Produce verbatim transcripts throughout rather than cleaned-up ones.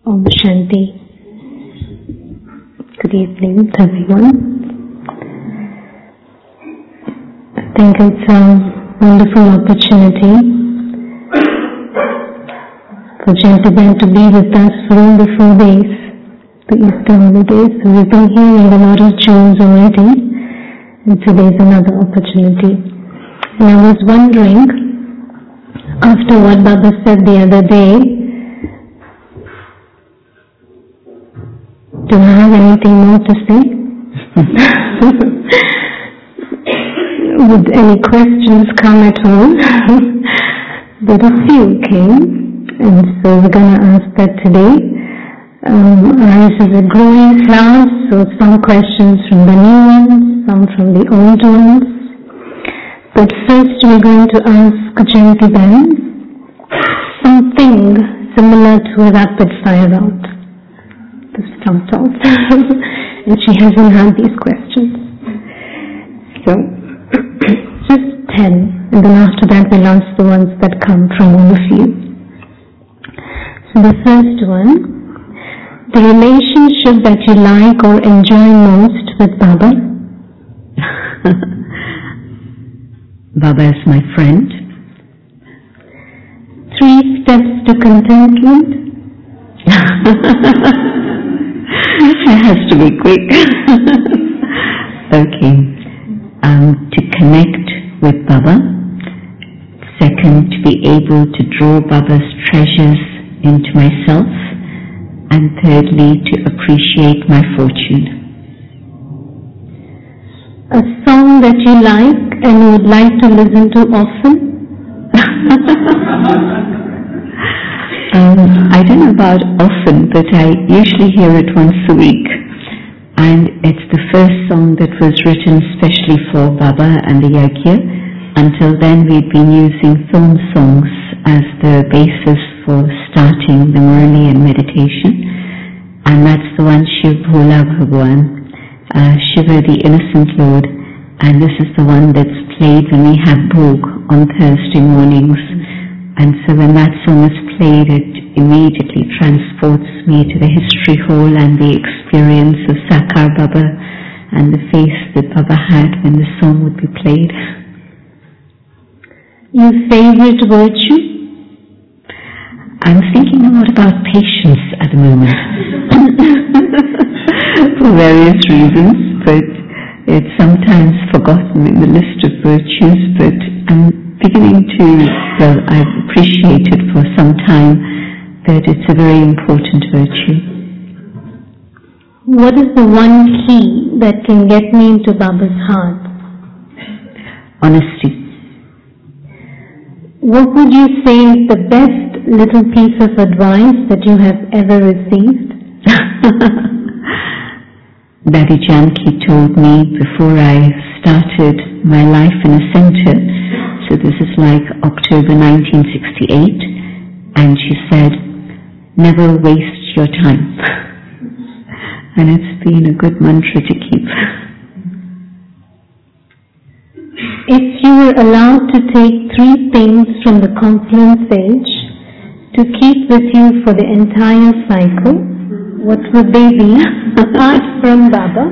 Om Shanti. Good evening, everyone. I think it's a wonderful opportunity for gentlemen to be with us for all the four days, the Easter holidays. We've been hearing a lot of tunes already, and today's another opportunity. And I was wondering, after what Baba said the other day, do I have anything more to say? Would any questions come at all? But a few came, and so we're going to ask that today. Um, ours is a growing class, so some questions from the new ones, some from the old ones. But first we're going to ask Jayanti Ben something similar to a rapid fire round. To start off. And she hasn't had these questions. So, just ten, and then after that we'll ask the ones that come from all of you. So the first one, the relationship that you like or enjoy most with Baba? Baba is my friend. Three steps to contentment? It has to be quick. Okay. Um, to connect with Baba. Second, to be able to draw Baba's treasures into myself. And thirdly, to appreciate my fortune. A song that you like and would like to listen to often? Um, I don't know about often, but I usually hear it once a week. And it's the first song that was written specially for Baba and the Yagya. Until then we'd been using film songs as the basis for starting the Murli and meditation. And that's the one Shiv Bhola Bhagwan, uh, Shiva the Innocent Lord. And this is the one that's played when we have Bhog on Thursday mornings. And so when that song is played, it immediately transports me to the history hall and the experience of Sakar Baba and the face that Baba had when the song would be played. Your favorite virtue? I'm thinking a lot about patience at the moment. For various reasons, but it's sometimes forgotten in the list of virtues, but I'm beginning to, well, I've appreciated for some time that it's a very important virtue. What is the one key that can get me into Baba's heart? Honesty. What would you say is the best little piece of advice that you have ever received? Daddy Janki told me before I started my life in a center. So this is like October nineteen sixty-eight, and she said, never waste your time. And it's been a good mantra to keep. If you were allowed to take three things from the Compline Sage to keep with you for the entire cycle, what would they be, apart from Baba?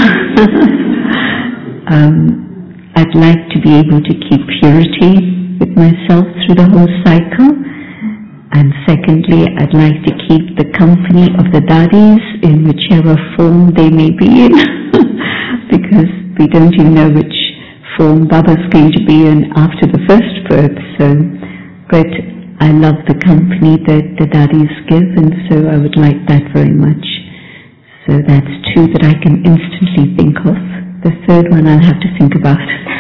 um, I'd like to be able to keep purity with myself through the whole cycle. And secondly, I'd like to keep the company of the daddies in whichever form they may be in. Because we don't even know which form Baba's going to be in after the first birth. So, but I love the company that the daddies give, and so I would like that very much. So that's two that I can instantly think of. The third one I'll have to think about.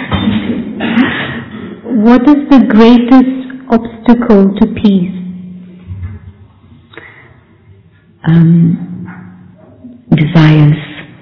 What is the greatest obstacle to peace? Um, desires.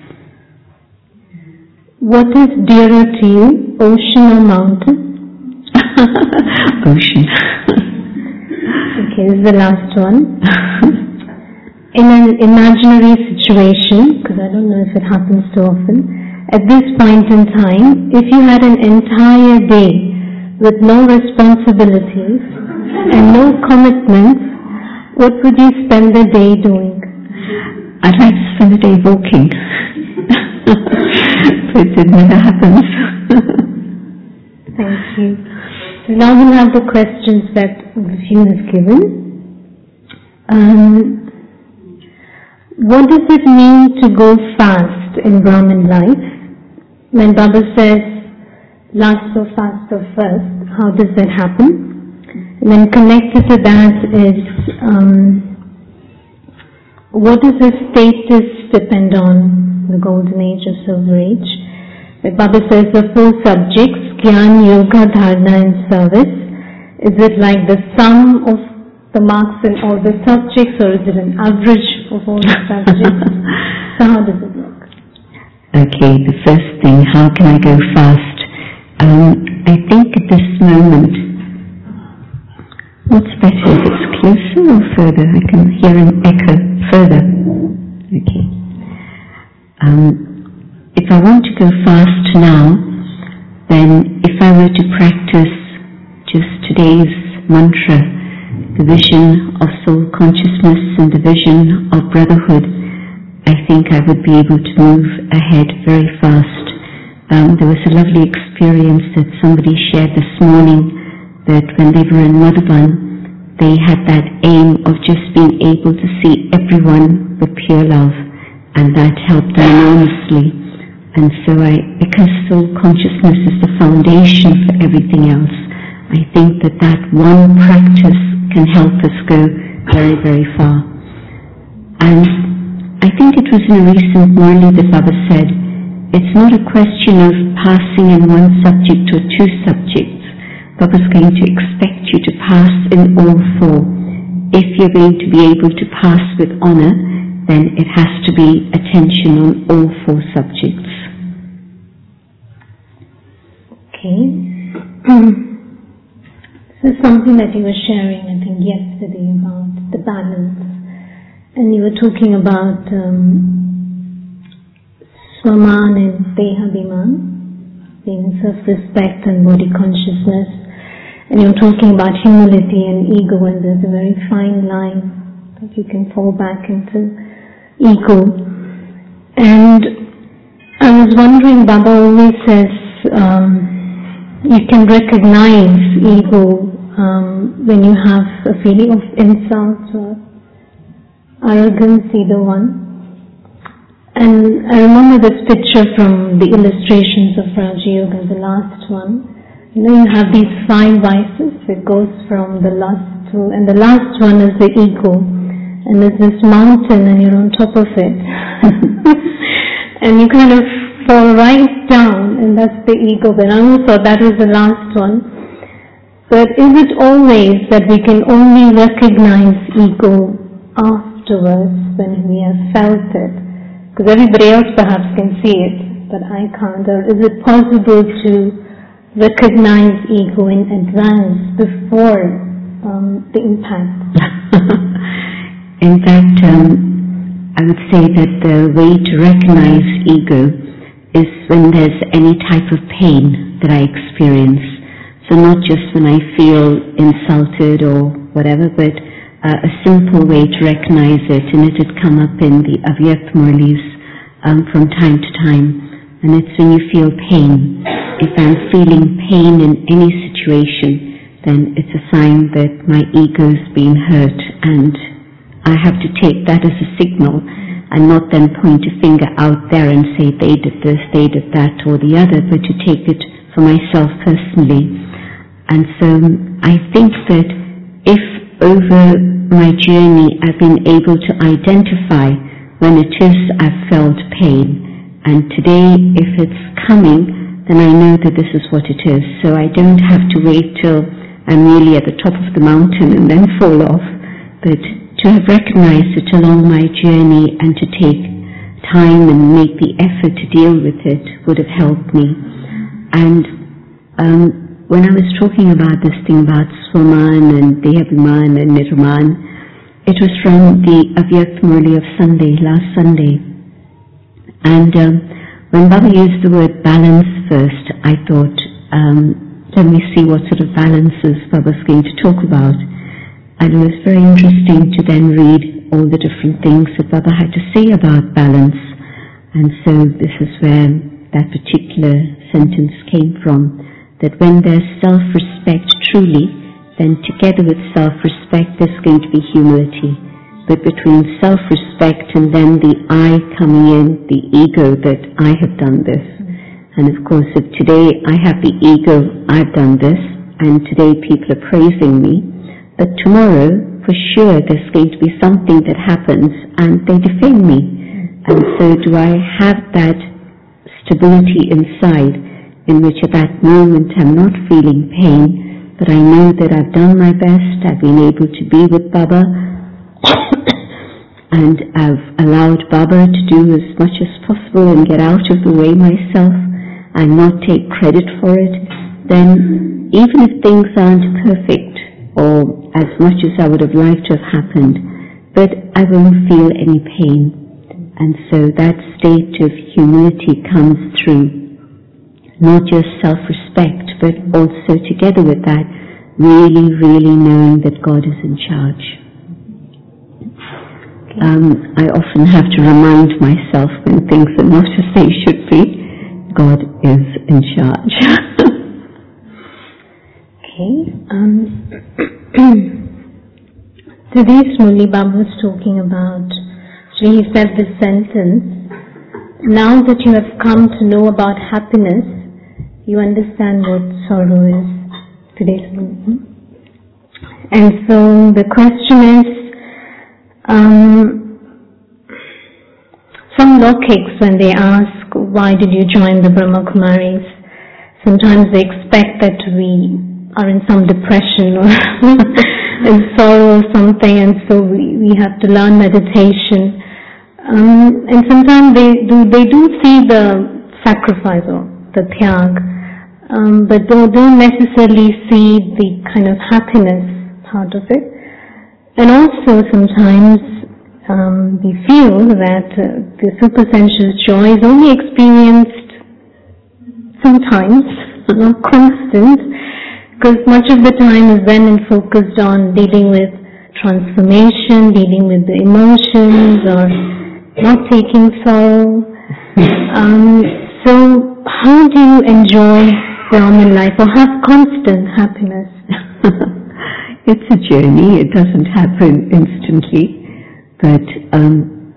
What is dearer to you, ocean or mountain? Ocean. Okay, this is the last one. In an imaginary situation, because I don't know if it happens too often, at this point in time, if you had an entire day with no responsibilities and no commitments, what would you spend the day doing? I'd like to spend the day walking, but it never happens. Thank you. So now we'll have the questions that Vishnu has given. Um, what does it mean to go fast in Brahmin life? When Baba says, last or fast or first, how does that happen? And then connected to that is, um, what does the status depend on, the golden age or silver age? Like Baba says, the four subjects, Gyan, Yoga, Dharana and service. Is it like the sum of the marks in all the subjects, or is it an average of all the subjects? So how does it work? Okay, the first thing, how can I go fast? Um, I think at this moment, what's better, if it's closer or further? I can hear an echo. Further. Okay. Um, if I want to go fast now, then if I were to practice just today's mantra, the vision of soul consciousness and the vision of brotherhood, I think I would be able to move ahead very fast. Um, there was a lovely experience that somebody shared this morning, that when they were in Madhuban, they had that aim of just being able to see everyone with pure love, and that helped them enormously. And so I, because soul consciousness is the foundation for everything else, I think that that one practice can help us go very, very far. And I think it was in a recent Murli that Baba said, it's not a question of passing in one subject or two subjects. Baba's going to expect you to pass in all four. If you're going to be able to pass with honor, then it has to be attention on all four subjects. Okay. This is something that you were sharing, I think, yesterday about the balance. And you were talking about um, Swaman and Dehabhiman, being self-respect and body consciousness. And you're talking about humility and ego, and there's a very fine line that you can fall back into ego. And I was wondering, Baba always says um, you can recognize ego um, when you have a feeling of insult or arrogance, either one. And I remember this picture from the illustrations of Raja Yoga, the last one. You know, you have these five vices. It goes from the lust to, and the last one is the ego. And there's this mountain and you're on top of it. And you kind of fall right down, and that's the ego. But I always thought that was the last one. But is it always that we can only recognize ego afterwards when we have felt it? Because everybody else perhaps can see it, but I can't. Or is it possible to recognize ego in advance before um, the impact? In fact, um, I would say that the way to recognize ego is when there's any type of pain that I experience. So not just when I feel insulted or whatever, but uh, a simple way to recognize it, and it had come up in the Avyapt Murlis um, from time to time, and it's when you feel pain. If I'm feeling pain in any situation, then it's a sign that my ego's been hurt, and I have to take that as a signal and not then point a finger out there and say they did this, they did that or the other, but to take it for myself personally. And so I think that if over my journey I've been able to identify when it is I've felt pain, and today if it's coming, then I know that this is what it is. So I don't have to wait till I'm really at the top of the mountain and then fall off, but to have recognized it along my journey and to take time and make the effort to deal with it would have helped me. And um, when I was talking about this thing about Swaman and Dehabhiman and Nirman, it was from the Avyapt Murli of Sunday, last Sunday. And um, when Baba used the word balance first, I thought, um, let me see what sort of balances Baba's going to talk about. and it was very interesting to then read all the different things that Baba had to say about balance. And so this is where that particular sentence came from, that when there's self-respect truly, then together with self-respect there's going to be humility. But between self-respect and then the I coming in, the ego that I have done this. And of course, if today I have the ego, I've done this, and today people are praising me, but tomorrow, for sure, there's going to be something that happens and they defame me. And so do I have that stability inside in which at that moment I'm not feeling pain, but I know that I've done my best, I've been able to be with Baba, and I've allowed Baba to do as much as possible and get out of the way myself and not take credit for it, then even if things aren't perfect or as much as I would have liked to have happened, but I won't feel any pain. And so that state of humility comes through not just self-respect, but also together with that, really, really knowing that God is in charge. Um, I often have to remind myself when things are not as they should be, God is in charge. Okay. Um, Today's Murli Baba was talking about, so he said this sentence, now that you have come to know about happiness, you understand what sorrow is. Today's Murli. And so the question is, um, some logics when they ask, why did you join the Brahma Kumaris? Sometimes they expect that we are in some depression or in sorrow or something, and so we, we have to learn meditation. Um, and sometimes they do they do see the sacrifice or the tyag, um, but don't, don't necessarily see the kind of happiness part of it. And also sometimes um, we feel that uh, the supersensuous joy is only experienced sometimes, not constant, because much of the time is then focused on dealing with transformation, dealing with the emotions, or not taking sorrow. Um, so how do you enjoy Brahman life or have constant happiness? It's a journey, it doesn't happen instantly, but um,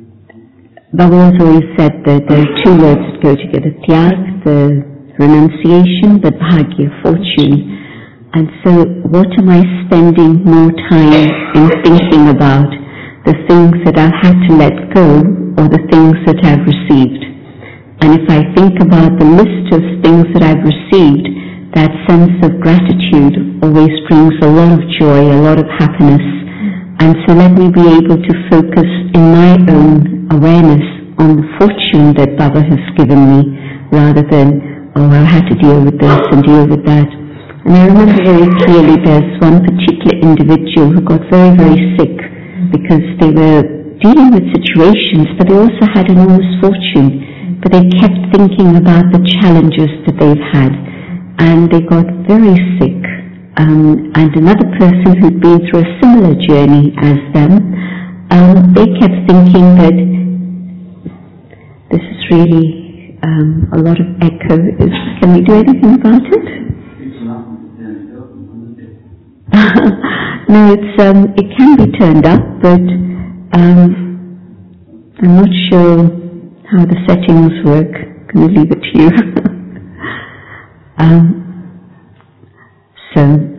Baba has always said that there are two words that go together, tyag, the renunciation, but bhagya, fortune. And so what am I spending more time in thinking about? The things that I've had to let go or the things that I've received? And if I think about the list of things that I've received, that sense of gratitude always brings a lot of joy, a lot of happiness. And so let me be able to focus in my own awareness on the fortune that Baba has given me, rather than, oh, I had to deal with this and deal with that. And I remember very clearly there's one particular individual who got very, very sick because they were dealing with situations, but they also had enormous fortune. But they kept thinking about the challenges that they've had, and they got very sick. Um, and another person who'd been through a similar journey as them, um, they kept thinking that this is really um, a lot of echo. Is, can we do anything about it? No, it's um, it can be turned up, but um, I'm not sure how the settings work. I'm going to leave it to you. um, so,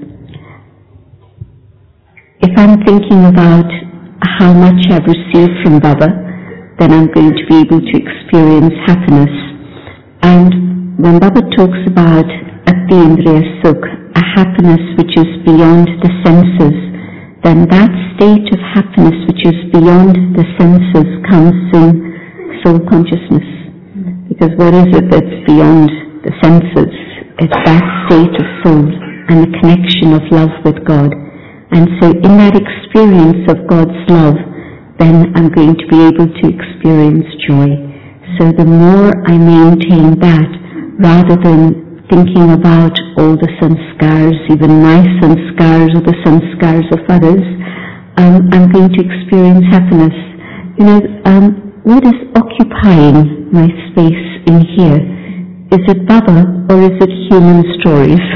if I'm thinking about how much I've received from Baba, then I'm going to be able to experience happiness. And when Baba talks about Atindriya Sukh, a happiness which is beyond the senses, then that state of happiness which is beyond the senses comes in soul consciousness. Because what is it that's beyond the senses? It's that state of soul and the connection of love with God. And so in that experience of God's love, then I'm going to be able to experience joy. So the more I maintain that, rather than thinking about all the sanskars, even my sanskars or the sanskars of others, um, I'm going to experience happiness. You know, um, what is occupying my space in here? Is it Baba or is it human stories?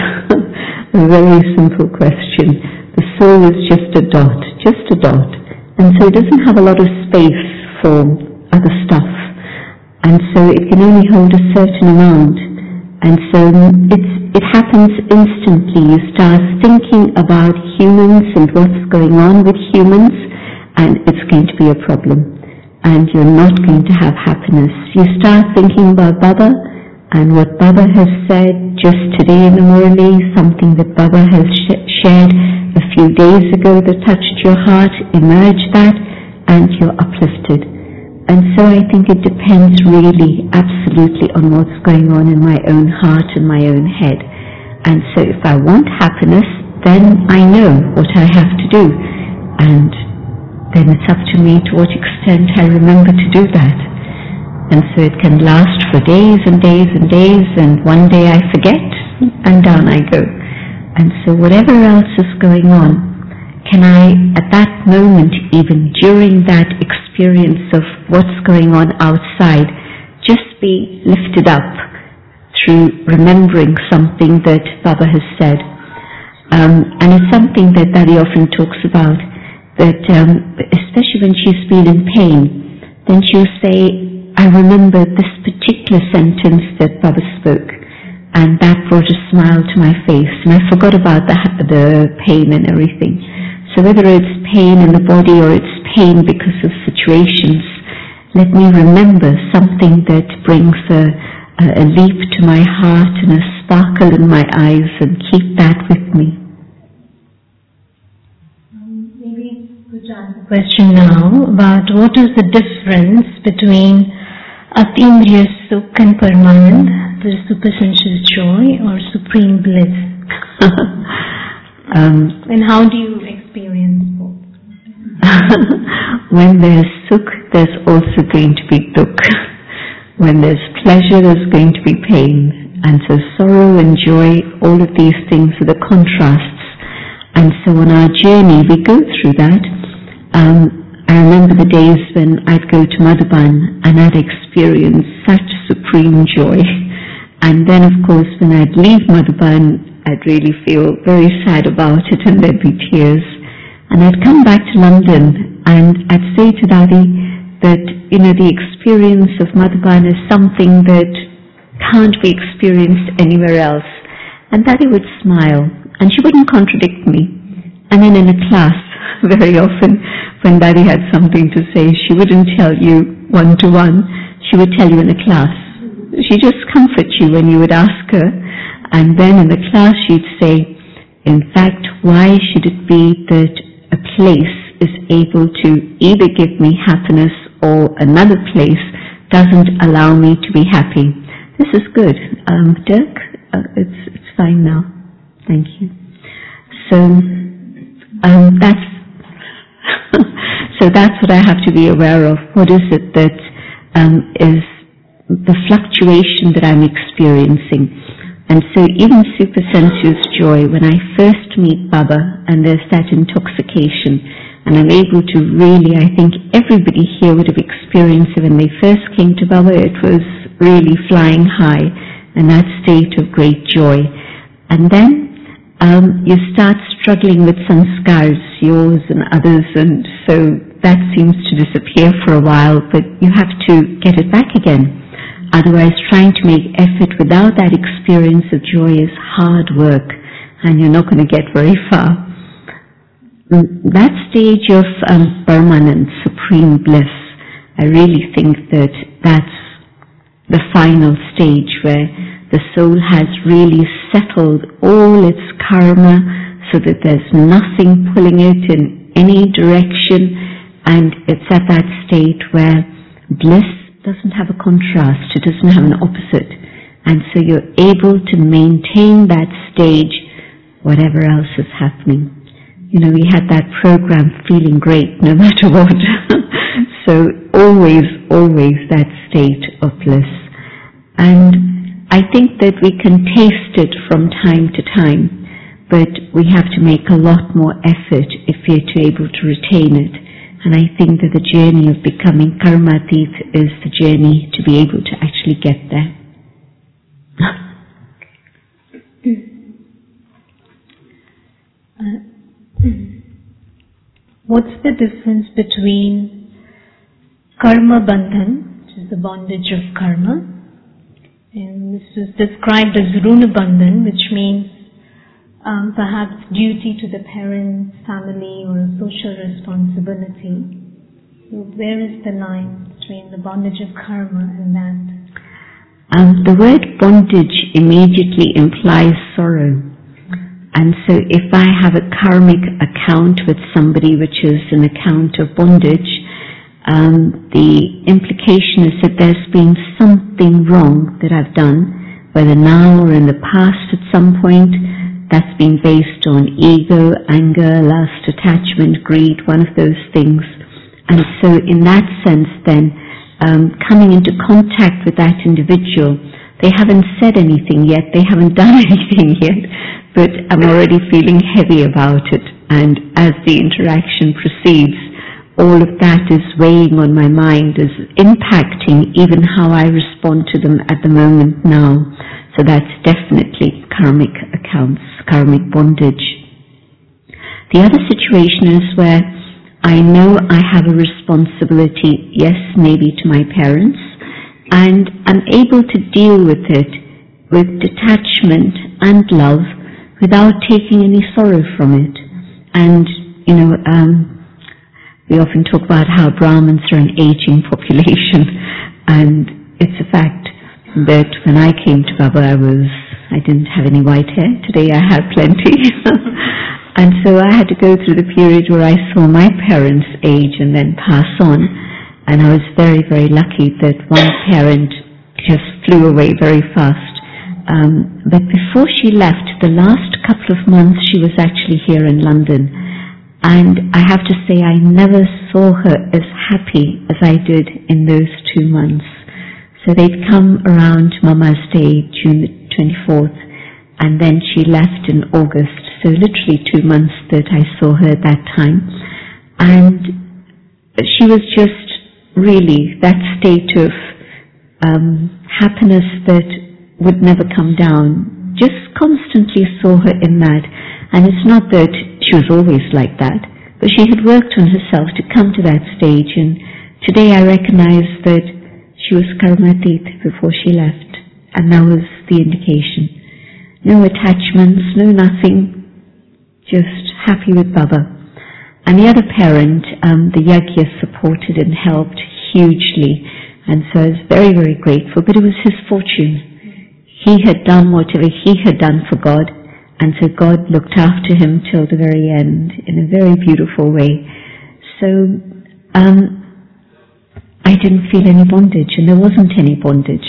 A very simple question. The soul is just a dot, just a dot. And so it doesn't have a lot of space for other stuff. And so it can only hold a certain amount. And so it's, it happens instantly. You start thinking about humans and what's going on with humans, and it's going to be a problem. And you're not going to have happiness. You start thinking about Baba, and what Baba has said just today in the Murali, something that Baba has sh- shared a few days ago that touched your heart, emerge that, and you're uplifted. And so I think it depends really absolutely on what's going on in my own heart and my own head. And so if I want happiness, then I know what I have to do. And then it's up to me to what extent I remember to do that. And so it can last for days and days and days, and one day I forget, and down I go. And so whatever else is going on, can I, at that moment, even during that experience of what's going on outside, just be lifted up through remembering something that Baba has said. Um, and it's something that Daddy often talks about, that um, especially when she's feeling pain, then she'll say, I remember this particular sentence that Baba spoke, and that brought a smile to my face, and I forgot about the, the pain and everything. So whether it's pain in the body or it's pain because of situations, let me remember something that brings a, a leap to my heart and a sparkle in my eyes, and keep that with me. Um, maybe we could answer the question now about what is the difference between Atindriya Sukh and Paramanand, the supersensuous joy or supreme bliss? um, and how do you experience both? When there's Sukh, there's also going to be Dukh. When there's pleasure, there's going to be pain. And so sorrow and joy, all of these things are the contrasts. And so on our journey, we go through that. Um, I remember the days when I'd go to Madhuban and I'd experience such supreme joy. And then, of course, when I'd leave Madhuban, I'd really feel very sad about it, and there'd be tears. And I'd come back to London and I'd say to Daddy that, you know, the experience of Madhuban is something that can't be experienced anywhere else. And Daddy would smile, and she wouldn't contradict me. And then in a class, very often, when Daddy had something to say, she wouldn't tell you one-to-one, she would tell you in a class. She'd just comfort you when you would ask her, and then in the class she'd say, in fact, why should it be that a place is able to either give me happiness or another place doesn't allow me to be happy? This is good. Um, Dirk, uh, it's, it's fine now. Thank you. So, um, that's so that's what I have to be aware of. What is it that um, is the fluctuation that I'm experiencing? And so even supersensuous joy, when I first meet Baba and there's that intoxication, and I'm able to really, I think everybody here would have experienced it when they first came to Baba, it was really flying high, and that state of great joy. And then um, you start struggling with sanskars, yours and others, and so that seems to disappear for a while, but you have to get it back again. Otherwise, trying to make effort without that experience of joy is hard work, and you're not going to get very far. That stage of um, Paramanand, supreme bliss, I really think that that's the final stage where the soul has really settled all its karma so that there's nothing pulling it in any direction, and it's at that state where bliss doesn't have a contrast, it doesn't have an opposite, and so you're able to maintain that stage whatever else is happening. You know, we had that program, Feeling Great No Matter What. So always, always that state of bliss. And I think that we can taste it from time to time, but we have to make a lot more effort if we're to able to retain it. And I think that the journey of becoming Karmatit is the journey to be able to actually get there. uh, what's the difference between karma bandhan, which is the bondage of karma, and this is described as runa bandhan, which means um, perhaps duty to the parents, family, or a social responsibility. So where is the line between the bondage of karma and that? Um, the word bondage immediately implies sorrow. And so if I have a karmic account with somebody which is an account of bondage, um, the implication is that there's been something wrong that I've done, whether now or in the past at some point, that's been based on ego, anger, lust, attachment, greed, one of those things. And so in that sense then, um, coming into contact with that individual, they haven't said anything yet, they haven't done anything yet, but I'm already feeling heavy about it. And as the interaction proceeds, all of that is weighing on my mind, is impacting even how I respond to them at the moment now. So that's definitely karmic accounts, karmic bondage. The other situation is where I know I have a responsibility, yes, maybe to my parents, and I'm able to deal with it with detachment and love without taking any sorrow from it. And, you know, um, we often talk about how Brahmins are an aging population, and it's a fact that when I came to Baba, I was, I didn't have any white hair. Today I have plenty. And so I had to go through the period where I saw my parents age and then pass on. And I was very, very lucky that one parent just flew away very fast. Um, but before she left, the last couple of months she was actually here in London. And I have to say I never saw her as happy as I did in those two months. So they'd come around Mama's Day, June the twenty-fourth, and then she left in August. So literally two months that I saw her at that time. And she was just really that state of um, happiness that would never come down. Just constantly saw her in that. And it's not that she was always like that, but she had worked on herself to come to that stage. And today I recognize that she was Karmatit before she left. And that was the indication. No attachments, no nothing. Just happy with Baba. And the other parent, um, the Yagya, supported and helped hugely. And so I was very, very grateful. But it was his fortune. He had done whatever he had done for God. And so God looked after him till the very end in a very beautiful way. So um, I didn't feel any bondage, and there wasn't any bondage.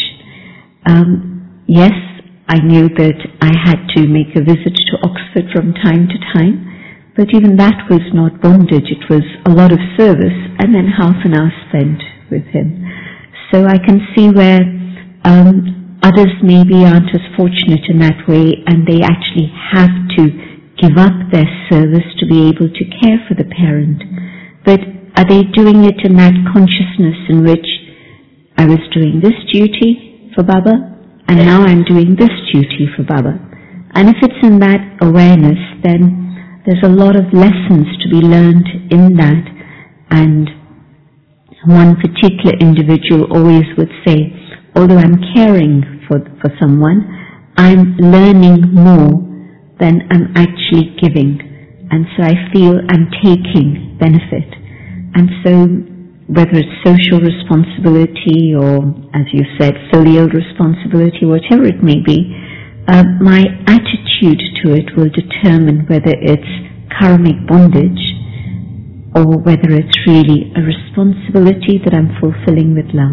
Um, yes, I knew that I had to make a visit to Oxford from time to time, but even that was not bondage. It was a lot of service and then half an hour spent with him. So I can see where um, others maybe aren't as fortunate in that way, and they actually have to give up their service to be able to care for the parent. But are they doing it in that consciousness in which I was doing this duty for Baba, and now I'm doing this duty for Baba? And if it's in that awareness, then there's a lot of lessons to be learned in that. And one particular individual always would say, although I'm caring for, for someone, I'm learning more than I'm actually giving. And so I feel I'm taking benefit. And so whether it's social responsibility or, as you said, filial responsibility, whatever it may be, uh, my attitude to it will determine whether it's karmic bondage or whether it's really a responsibility that I'm fulfilling with love.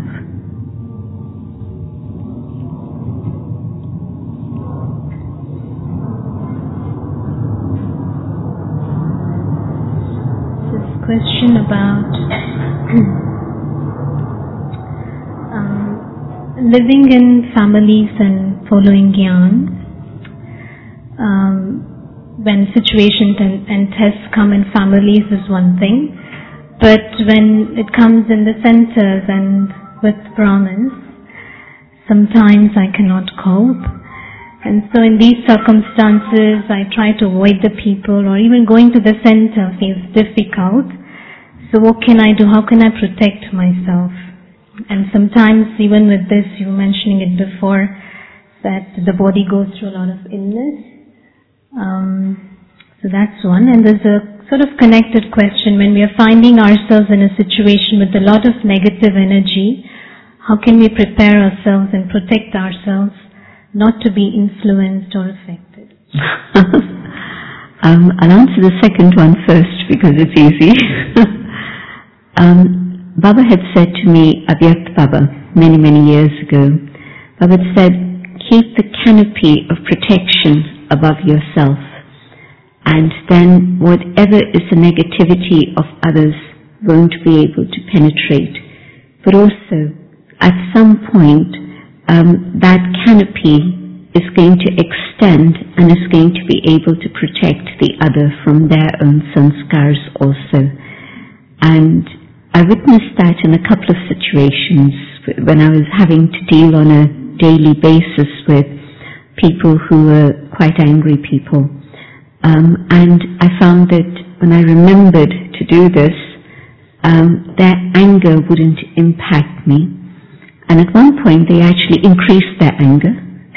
Question about um, living in families and following Gyan, um, when situations and, and tests come in families is one thing, but when it comes in the centers and with Brahmins, sometimes I cannot cope. And so in these circumstances, I try to avoid the people, or even going to the center feels difficult. So what can I do? How can I protect myself? And sometimes even with this, you were mentioning it before, that the body goes through a lot of illness. Um, so that's one. And there's a sort of connected question. When we are finding ourselves in a situation with a lot of negative energy, how can we prepare ourselves and protect ourselves not to be influenced or affected? um, I'll answer the second one first because it's easy. um, Baba had said to me, Avyakt Baba, many, many years ago, Baba had said, keep the canopy of protection above yourself, and then whatever is the negativity of others won't be able to penetrate. But also, at some point, Um, that canopy is going to extend and is going to be able to protect the other from their own sanskars also. And I witnessed that in a couple of situations when I was having to deal on a daily basis with people who were quite angry people. Um, and I found that when I remembered to do this, um, their anger wouldn't impact me. And at one point they actually increased their anger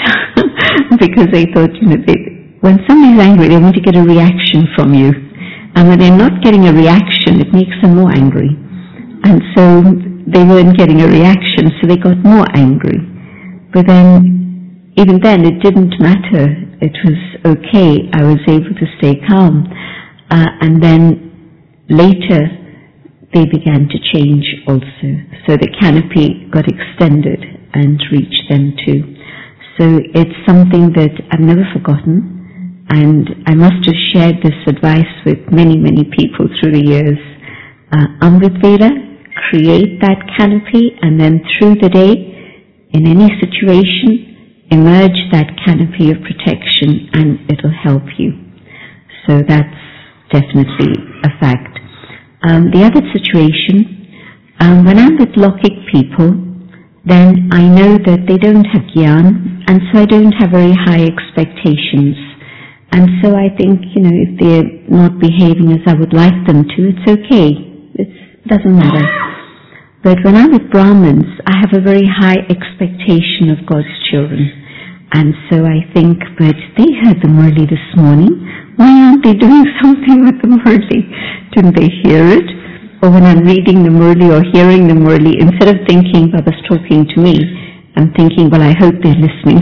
because they thought, you know, they, when somebody's angry, they want to get a reaction from you. And when they're not getting a reaction, it makes them more angry. And so they weren't getting a reaction, so they got more angry. But then, even then, it didn't matter. It was okay. I was able to stay calm. Uh, and then later, they began to change also. So the canopy got extended and reached them too. So it's something that I've never forgotten, and I must have shared this advice with many, many people through the years. Uh, Amrit Veda, create that canopy, and then through the day, in any situation, emerge that canopy of protection and it'll help you. So that's definitely a fact. Um, the other situation, um, when I'm with Lokik people, then I know that they don't have Gyan, and so I don't have very high expectations. And so I think, you know, if they're not behaving as I would like them to, it's okay. It doesn't matter. But when I'm with Brahmins, I have a very high expectation of God's children. And so I think, but they heard the Murli this morning. Why aren't they doing something with the Murli? Didn't they hear it? Or when I'm reading the Murli or hearing the Murli, instead of thinking Baba's talking to me, I'm thinking, well, I hope they're listening.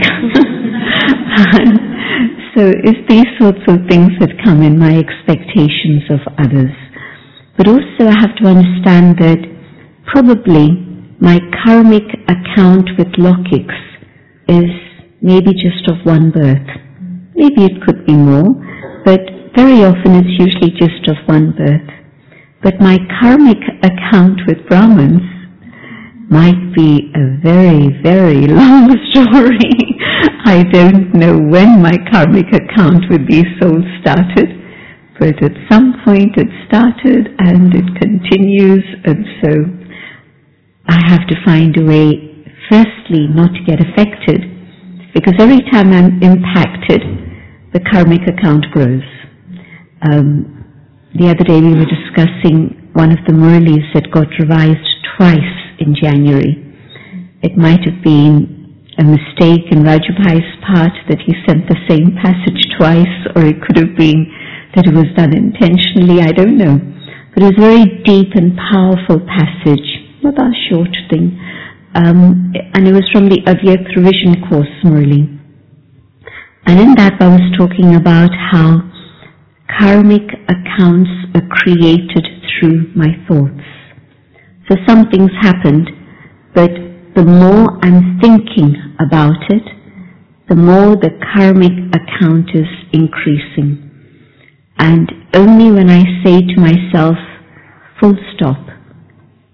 So it's these sorts of things that come in my expectations of others. But also I have to understand that probably my karmic account with Lokiks is maybe just of one birth. Maybe it could be more, but very often it's usually just of one birth. But my karmic account with Brahmins might be a very, very long story. I don't know when my karmic account with these souls started, but at some point it started and it continues, and so I have to find a way, firstly, not to get affected, because every time I'm impacted, the karmic account grows. Um, the other day we were discussing one of the Murlis that got revised twice in January. It might have been a mistake in Rajubhai's part that he sent the same passage twice, or it could have been that it was done intentionally, I don't know. But it was a very deep and powerful passage, not a short thing. Um, and it was from the Avyakt Revision Course, Murli. And in that I was talking about how karmic accounts are created through my thoughts. So some things happened, but the more I'm thinking about it, the more the karmic account is increasing. And only when I say to myself, full stop,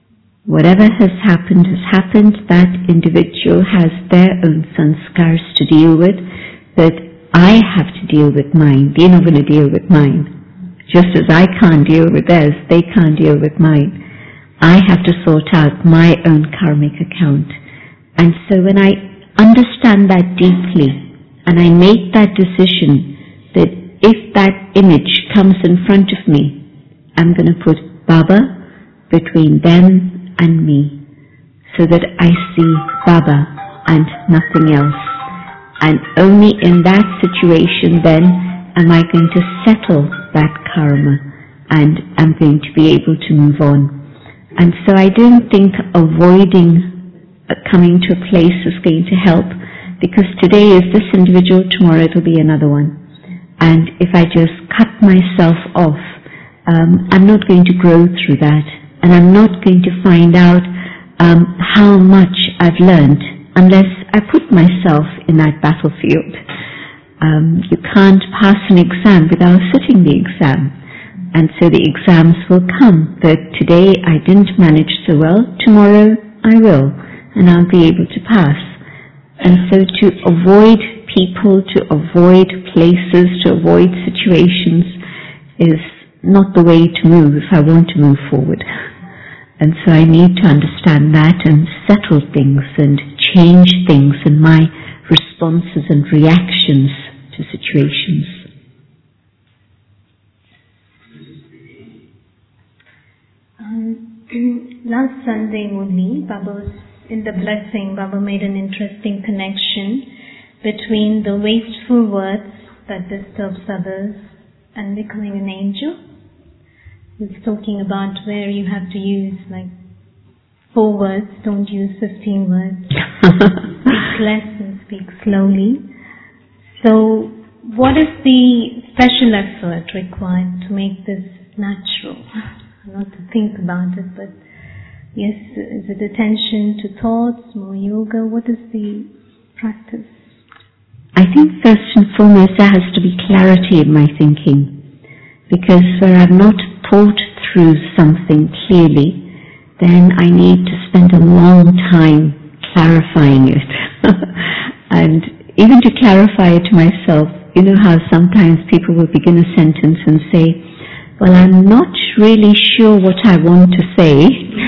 whatever has happened has happened. That individual has their own sanskars to deal with, but I have to deal with mine. They're not going to deal with mine. Just as I can't deal with theirs, they can't deal with mine. I have to sort out my own karmic account. And so when I understand that deeply, and I make that decision that if that image comes in front of me, I'm going to put Baba between them and me, so that I see Baba and nothing else. And only in that situation then am I going to settle that karma, and I'm going to be able to move on. And so I don't think avoiding coming to a place is going to help, because today is this individual, tomorrow it will be another one. And if I just cut myself off, um, I'm not going to grow through that, and I'm not going to find out um, how much I've learned unless I put myself in that battlefield. Um, you can't pass an exam without sitting the exam. And so the exams will come, but today I didn't manage so well, tomorrow I will, and I'll be able to pass. And so to avoid people, to avoid places, to avoid situations is not the way to move if I want to move forward. And so I need to understand that and settle things and change things in my responses and reactions to situations. Um, last Sunday only, Baba was in the blessing, Baba made an interesting connection between the wasteful words that disturbs others and becoming an angel. He was talking about where you have to use like four words, don't use fifteen words. Speak less and speak slowly. So what is the special effort required to make this natural? Not to think about it, but yes, is it attention to thoughts, more yoga? What is the practice? I think first and foremost there has to be clarity in my thinking, because where I've not thought through something clearly, then I need to spend a long time clarifying it. And even to clarify it to myself, you know how sometimes people will begin a sentence and say, well, I'm not really sure what I want to say.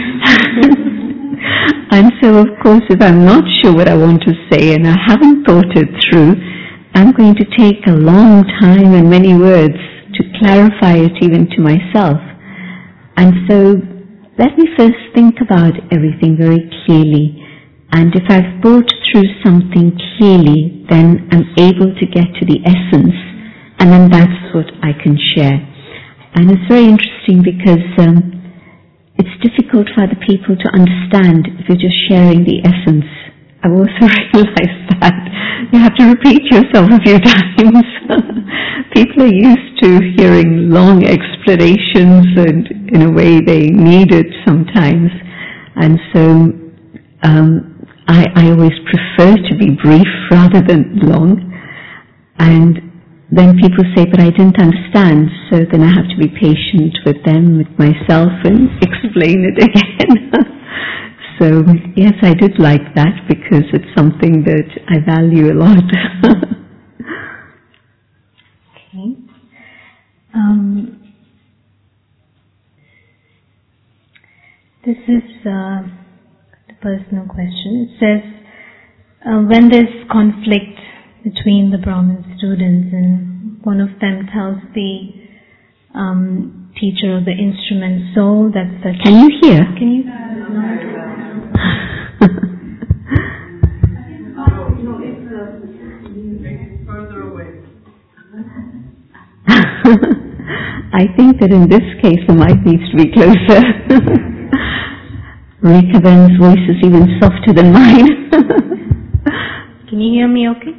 And so, of course, if I'm not sure what I want to say and I haven't thought it through, I'm going to take a long time and many words to clarify it even to myself. And so, let me first think about everything very clearly. And if I've thought through something clearly, then I'm able to get to the essence, and then that's what I can share. And it's very interesting because um, it's difficult for other people to understand if you're just sharing the essence. I've also realized that you have to repeat yourself a few times. People are used to hearing long explanations, and in a way they need it sometimes. And so um, I, I always prefer to be brief rather than long. And then people say, but I didn't understand, so then I have to be patient with them, with myself, and explain it again. So, yes, I did like that because it's something that I value a lot. Okay. Um, this is uh, the personal question. It says, uh, when there's conflict between the Brahmin students and one of them tells the um, teacher of the instrument soul that the... Can you hear? Can you? I think that in this case the mic needs to be closer. Rika Ben's voice is even softer than mine. Can you hear me okay?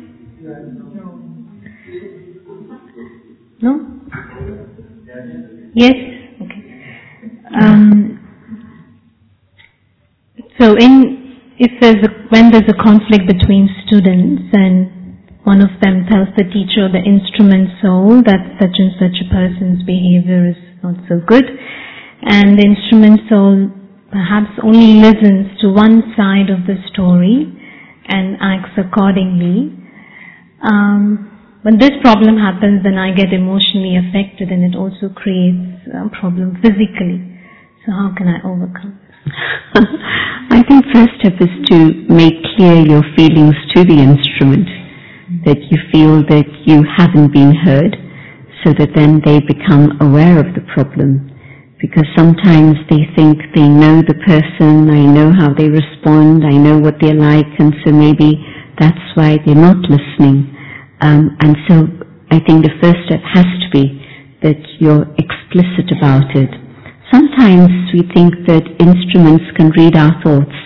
No? Yes? Okay. Um, so in, if there's a, when there's a conflict between students and one of them tells the teacher or the instrument soul that such and such a person's behavior is not so good, and the instrument soul perhaps only listens to one side of the story and acts accordingly. Um, when this problem happens, then I get emotionally affected, and it also creates a problem physically. So how can I overcome this? I think first step is to make clear your feelings to the instrument, that you feel that you haven't been heard, so that then they become aware of the problem. Because sometimes they think they know the person, I know how they respond, I know what they're like, and so maybe that's why they're not listening. Um, and so I think the first step has to be that you're explicit about it. Sometimes we think that instruments can read our thoughts.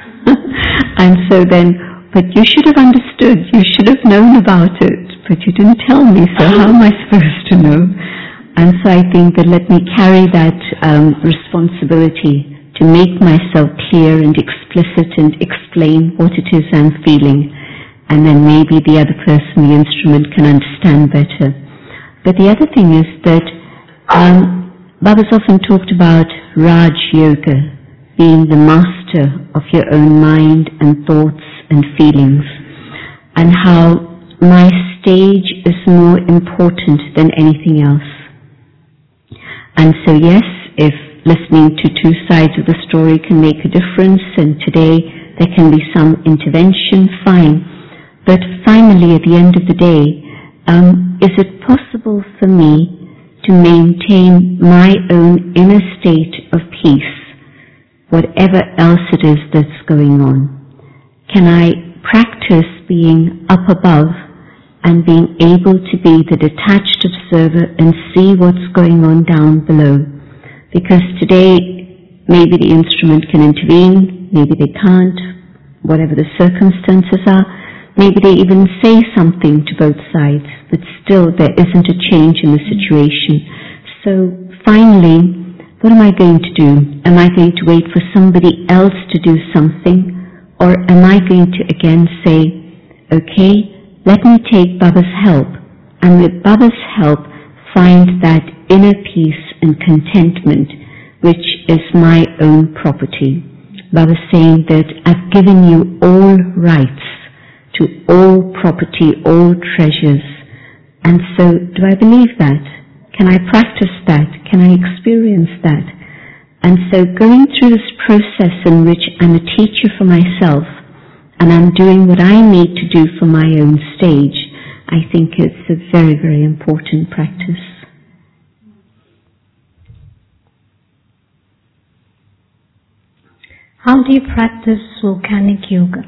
And so then, but you should have understood, you should have known about it, but you didn't tell me, so how am I supposed to know? And so I think that let me carry that um, responsibility to make myself clear and explicit and explain what it is I'm feeling. And then maybe the other person, the instrument, can understand better. But the other thing is that um, Baba's often talked about Raj Yoga, being the master of your own mind and thoughts and feelings, and how my stage is more important than anything else. And so yes, if listening to two sides of the story can make a difference, and today there can be some intervention, fine. But finally, at the end of the day, um, is it possible for me to maintain my own inner state of peace, whatever else it is that's going on? Can I practice being up above and being able to be the detached observer and see what's going on down below? Because today, maybe the instrument can intervene, maybe they can't, whatever the circumstances are. Maybe they even say something to both sides, but still there isn't a change in the situation. So finally, what am I going to do? Am I going to wait for somebody else to do something? Or am I going to again say, okay, let me take Baba's help, and with Baba's help find that inner peace and contentment which is my own property. Baba's saying that I've given you all rights to all property, all treasures. And so, do I believe that? Can I practice that? Can I experience that? And so going through this process in which I'm a teacher for myself, and I'm doing what I need to do for my own stage, I think it's a very, very important practice. How do you practice volcanic yoga?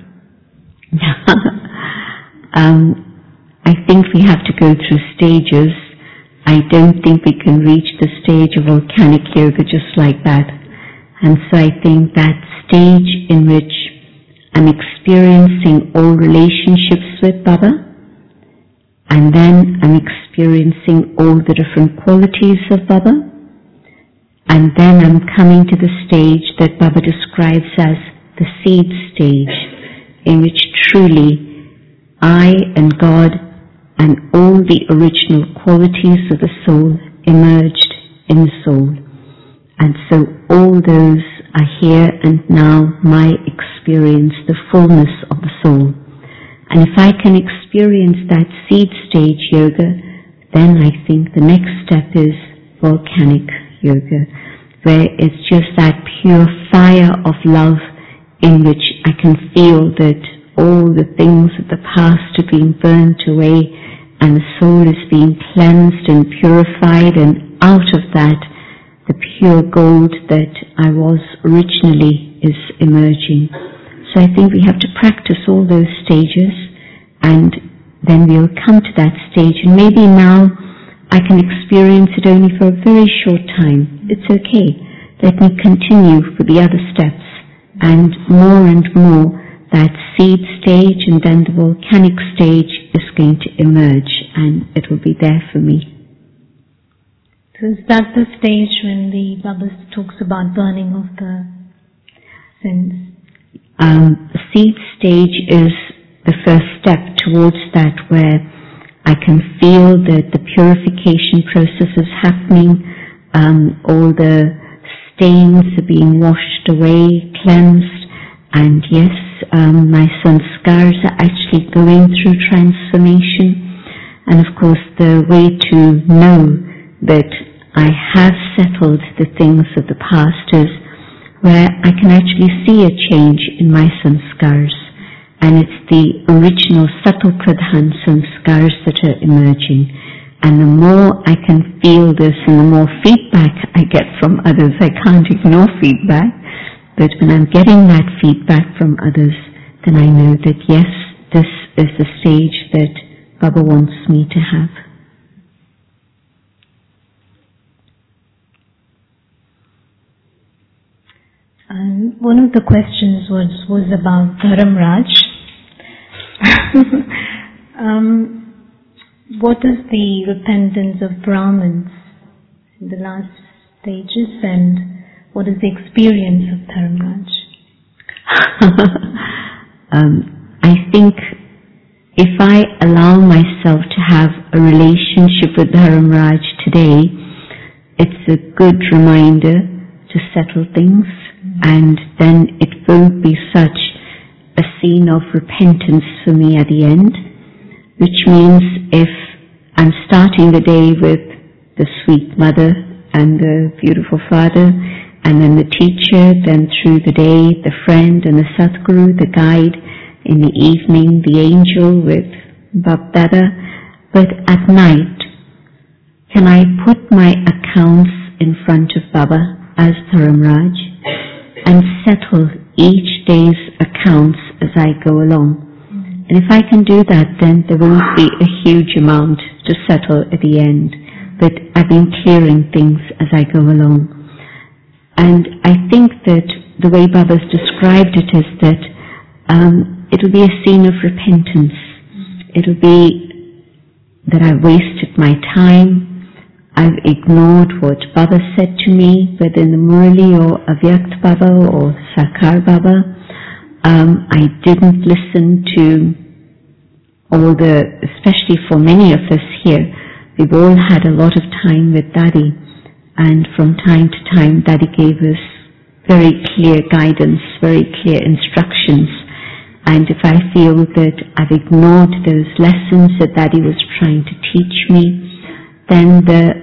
um, I think we have to go through stages. I don't think we can reach the stage of volcanic yoga just like that. And so I think that stage in which I'm experiencing all relationships with Baba, and then I'm experiencing all the different qualities of Baba, and then I'm coming to the stage that Baba describes as the seed stage, in which truly I and God and all the original qualities of the soul emerged in the soul. And so all those are here and now my experience, the fullness of the soul. And if I can experience that seed stage yoga, then I think the next step is volcanic yoga, where it's just that pure fire of love in which I can feel that all the things of the past are being burnt away and the soul is being cleansed and purified, and out of that the pure gold that I was originally is emerging. So I think we have to practice all those stages, and then we'll come to that stage, and maybe now I can experience it only for a very short time. It's okay. Let me continue for the other steps, and more and more that seed stage and then the volcanic stage is going to emerge, and it will be there for me. So is that the stage when the Baba talks about burning of the sins? Um, the seed stage is the first step towards that, where I can feel that the purification process is happening, um, all the stains are being washed away, cleansed, and yes, um, my sanskars are actually going through transformation. And of course, the way to know that I have settled the things of the past is where I can actually see a change in my sanskars. And it's the original subtle pradhan sanskars that are emerging. And the more I can feel this and the more feedback I get from others, I can't ignore feedback, but when I'm getting that feedback from others, then I know that yes, this is the stage that Baba wants me to have. Um, one of the questions was, was about Dharamraj. um, what is the repentance of Brahmins in the last stages, and what is the experience of Dharamraj? um, I think if I allow myself to have a relationship with Dharamraj today, it's a good reminder to settle things, and then it won't be such a scene of repentance for me at the end, which means if I'm starting the day with the sweet mother and the beautiful father, and then the teacher, then through the day the friend and the Satguru, the guide, in the evening the angel with Bab Dada, but at night, can I put my accounts in front of Baba as Dharamraj and settle each day's accounts as I go along? And if I can do that, then there won't be a huge amount to settle at the end, but I've been clearing things as I go along. And I think that the way Baba's described it is that um, it will be a scene of repentance. It will be that I wasted my time, I've ignored what Baba said to me, whether in the Murli or Avyakt Baba or Sakar Baba. Um, I didn't listen to all the, especially for many of us here, we've all had a lot of time with Daddy, and from time to time Daddy gave us very clear guidance, very clear instructions. And if I feel that I've ignored those lessons that Daddy was trying to teach me, then the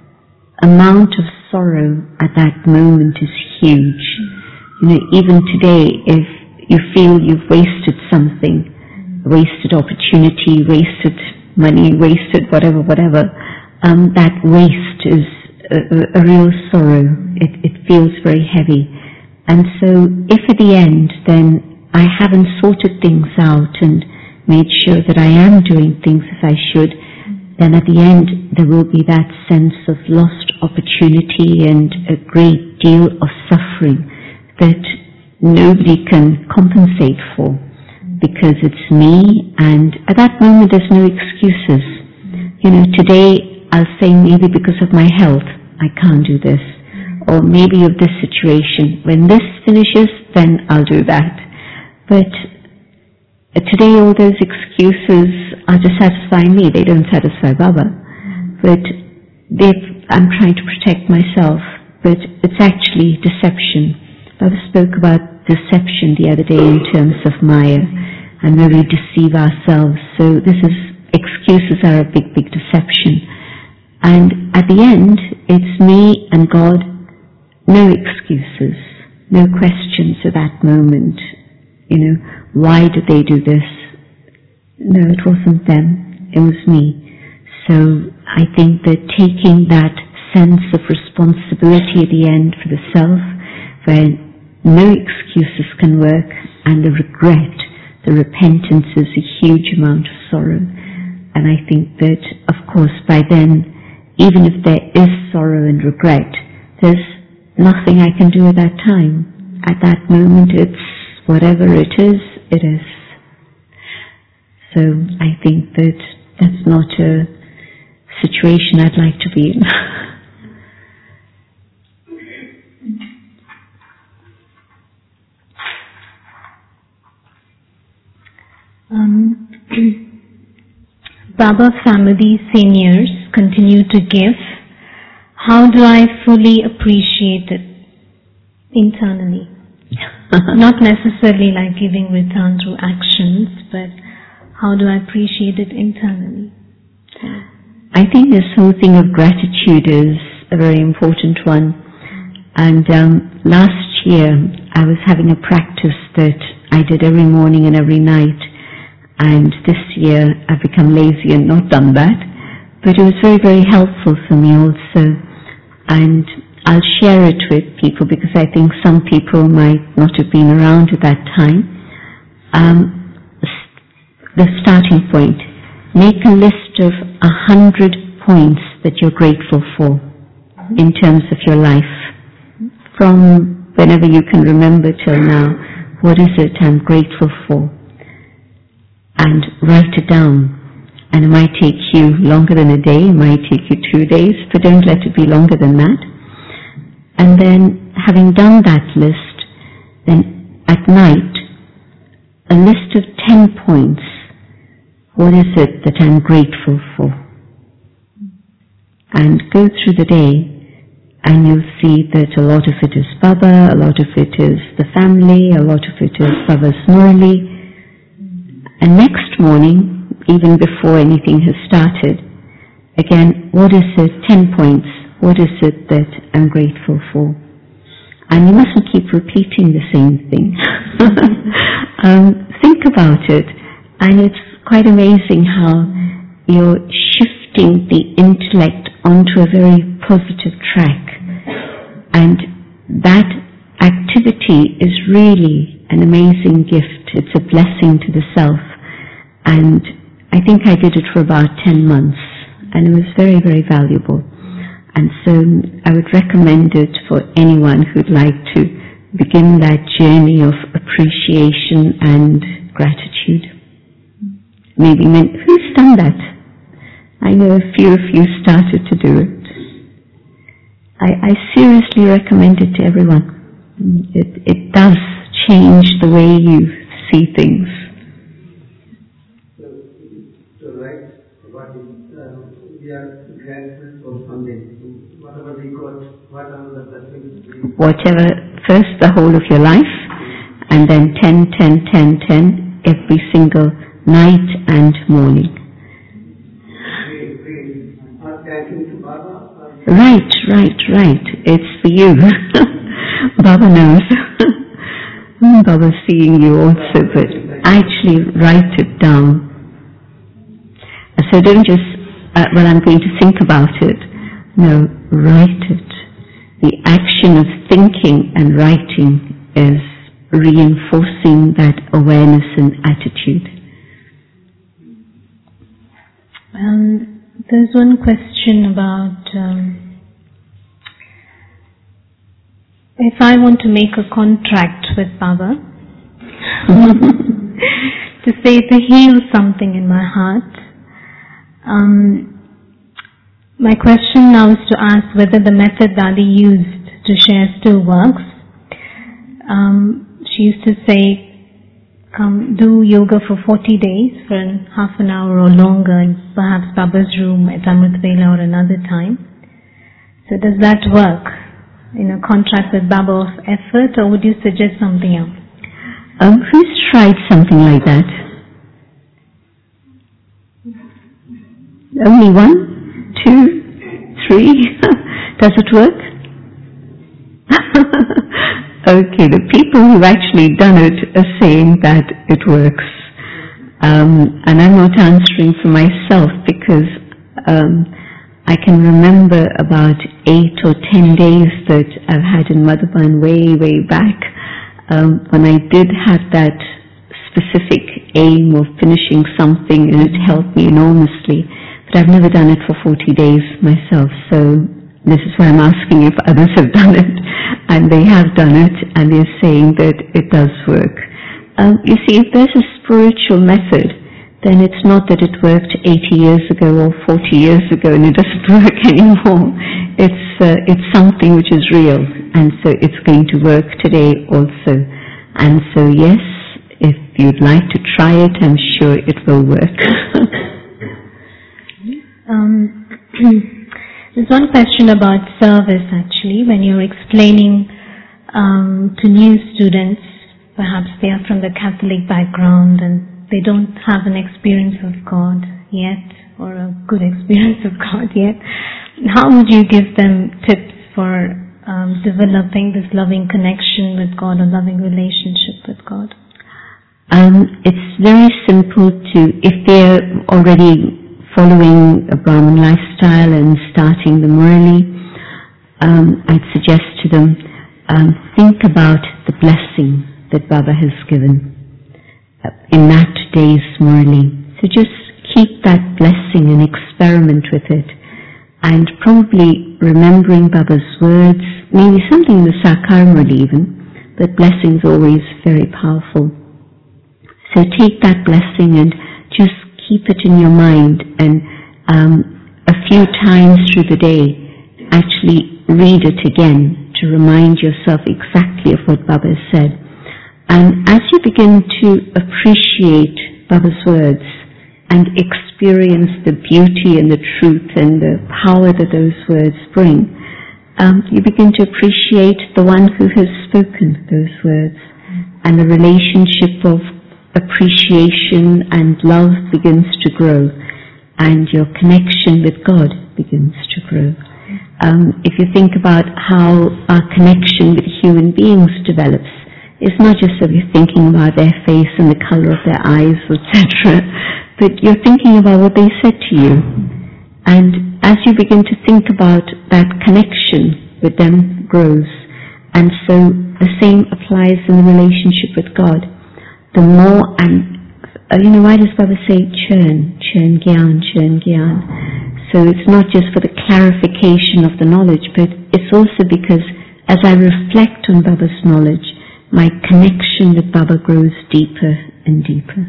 amount of sorrow at that moment is huge. You know, even today, if you feel you've wasted something, wasted opportunity, wasted money, wasted whatever, whatever, um, that waste is a, a, a real sorrow. It, it feels very heavy. And so, if at the end, then I haven't sorted things out and made sure that I am doing things as I should, then at the end there will be that sense of lost opportunity and a great deal of suffering that nobody can compensate for, because it's me, and at that moment there's no excuses. You know, today I'll say maybe because of my health I can't do this, or maybe of this situation, when this finishes then I'll do that. But today all those excuses are to satisfy me, they don't satisfy Baba. But I'm trying to protect myself, but it's actually deception. Baba spoke about deception the other day in terms of Maya, and where we deceive ourselves. So this is, excuses are a big, big deception. And at the end, it's me and God, no excuses, no questions at that moment. You know, why did they do this? No, it wasn't them, it was me. So I think that taking that sense of responsibility at the end for the self, where no excuses can work, and the regret, the repentance is a huge amount of sorrow. And I think that, of course, by then, even if there is sorrow and regret, there's nothing I can do at that time. At that moment, it's whatever it is, it is. So I think that that's not a situation I'd like to be in. um, Baba family seniors continue to give. How do I fully appreciate it? internally? Not necessarily like giving return through actions, but how do I appreciate it internally? I think this whole thing of gratitude is a very important one. And um, last year I was having a practice that I did every morning and every night. And this year I've become lazy and not done that. But it was very, very helpful for me also. And I'll share it with people because I think some people might not have been around at that time. Um, the starting point. Make a list of a hundred points that you're grateful for in terms of your life. From whenever you can remember till now, what is it I'm grateful for? And write it down. And it might take you longer than a day, it might take you two days, but don't let it be longer than that. And then, having done that list, then at night, a list of ten points. What is it that I'm grateful for? And go through the day, and you'll see that a lot of it is Baba, a lot of it is the family, a lot of it is Baba's Murli. And next morning, even before anything has started, again, what is it? Ten points. What is it that I'm grateful for? And you mustn't keep repeating the same thing. um, think about it, and it's quite amazing how you're shifting the intellect onto a very positive track. And that activity is really an amazing gift. It's a blessing to the self. And I think I did it for about ten months, and it was very, very valuable. And so I would recommend it for anyone who'd like to begin that journey of appreciation and gratitude. Maybe many, who's done that? I know a few of you started to do it. I, I seriously recommend it to everyone. It, it does change the way you see things. So, so right, what is, uh, we are grateful for something. Whatever we got, whatever the blessings we... Whatever, first the whole of your life, and then ten, ten, ten, ten, every single night and morning. We, we are thanking to Baba. Right, right, right. It's for you. Baba knows. Baba's seeing you also, but actually write it down. So don't just, uh, well, I'm going to think about it. No, write it. The action of thinking and writing is reinforcing that awareness and attitude. Um, there's one question about um, if I want to make a contract with Baba to say to heal something in my heart. Um, my question now is to ask whether the method Dadi used to share still works. Um, she used to say, come do yoga for forty days for half an hour or longer in perhaps Baba's room at Amrit Vela or another time. So does that work in a contract with Baba of effort, or would you suggest something else? Um, who's tried something like that? Only one? Two? Three? Does it work? Okay, the people who've actually done it are saying that it works. Um, and I'm not answering for myself because um, I can remember about eight or ten days that I've had in Madhuban way, way back um, when I did have that specific aim of finishing something, and it helped me enormously. But I've never done it for forty days myself, so this is why I'm asking if others have done it. And they have done it, and they're saying that it does work. Um, you see, if there's a spiritual method, then it's not that it worked eighty years ago or forty years ago and it doesn't work anymore. It's, uh, it's something which is real, and so it's going to work today also. And so yes, if you'd like to try it, I'm sure it will work. um, There's one question about service actually, when you're explaining um, to new students, perhaps they are from the Catholic background and they don't have an experience of God yet, or a good experience of God yet, how would you give them tips for um, developing this loving connection with God, or loving relationship with God? Um, it's very simple to, if they're already following a Brahmin lifestyle and starting the Murali, um, I'd suggest to them, um, think about the blessing that Baba has given uh, in that day's Murali. So just keep that blessing and experiment with it. And probably remembering Baba's words, maybe something in the Sakar Murali even, but blessing's always very powerful. So take that blessing and just keep it in your mind, and um, a few times through the day, actually read it again to remind yourself exactly of what Baba has said. And as you begin to appreciate Baba's words and experience the beauty and the truth and the power that those words bring, um, you begin to appreciate the one who has spoken those words, and the relationship of appreciation and love begins to grow, and your connection with God begins to grow. Um, if you think about how our connection with human beings develops, it's not just that you're thinking about their face and the color of their eyes, et cetera, but you're thinking about what they said to you. And as you begin to think about that connection with them grows, and so the same applies in the relationship with God. The more, and uh, you know, why does Baba say churn, churn gyan, churn gyan? So it's not just for the clarification of the knowledge, but it's also because as I reflect on Baba's knowledge, my connection with Baba grows deeper and deeper.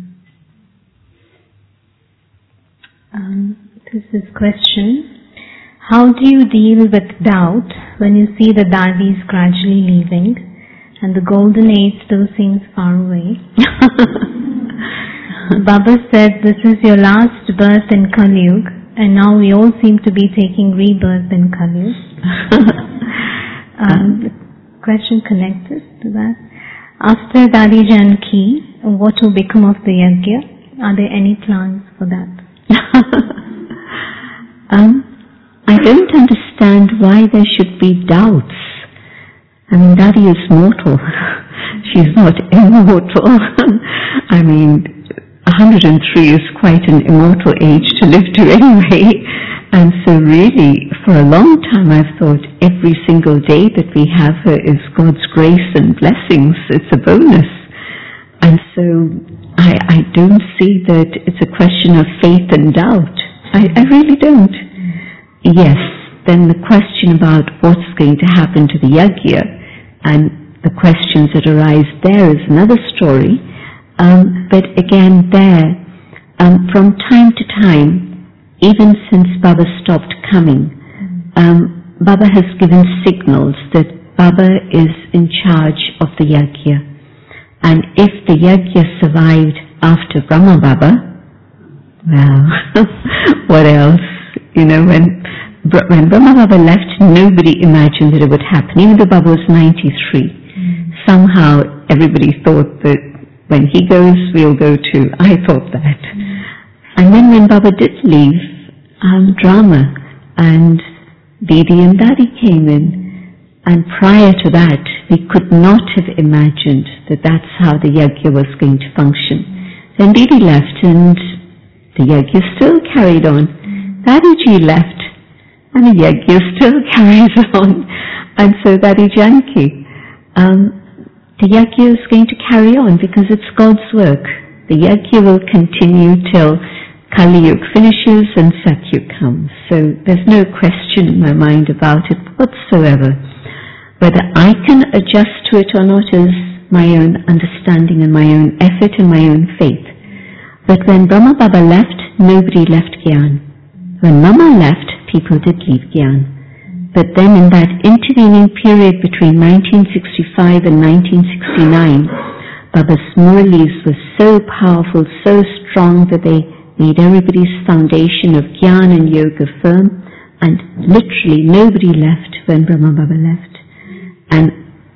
Um, this is question. How do you deal with doubt when you see the Dadis gradually leaving and the golden age still seems far away? Baba said this is your last birth in Kali Yuga, and now we all seem to be taking rebirth in Kali Yuga. um, the question connected to that. After Dadi Janki, what will become of the Yajna? Are there any plans for that? um, I don't understand why there should be doubts. I mean, Dadi is mortal. She's not immortal. I mean, one hundred and three is quite an immortal age to live to anyway. And so really, for a long time I've thought every single day that we have her is God's grace and blessings. It's a bonus. And so I, I don't see that it's a question of faith and doubt. I, I really don't. Yes, then the question about what's going to happen to the Yajna and the questions that arise there is another story. Um, but again there, um, from time to time, even since Baba stopped coming, um, Baba has given signals that Baba is in charge of the Yajna. And if the Yajna survived after Brahma Baba, well, what else? You know, when when Brahma Baba left, nobody imagined that it would happen. Even though Baba was ninety-three, mm. somehow everybody thought that when he goes, we'll go too. I thought that. Mm. And then when Baba did leave, um, drama, and Didi and Dadi came in. And prior to that, we could not have imagined that that's how the Yajna was going to function. Then Didi left, and the Yajna still carried on. Dadiji left, and the Yajna still carries on. And so Dadi Janki, um, the Yajna is going to carry on because it's God's work. The Yajna will continue till Kali Yuga finishes and Satyug comes. So there's no question in my mind about it whatsoever. Whether I can adjust to it or not is my own understanding and my own effort and my own faith. But when Brahma Baba left, nobody left Gyan. When Mama left, people did leave Gyan. But then in that intervening period between nineteen sixty-five and nineteen sixty-nine, Baba's Muralis were so powerful, so strong that they made everybody's foundation of Gyan and Yoga firm, and literally nobody left when Brahma Baba left. And